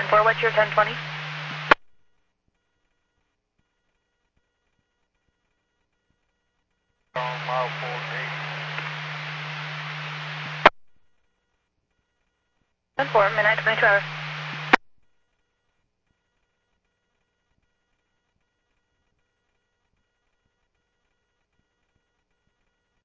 10-4, what's your 1020? Mile 4, 10-4, midnight 22 hours.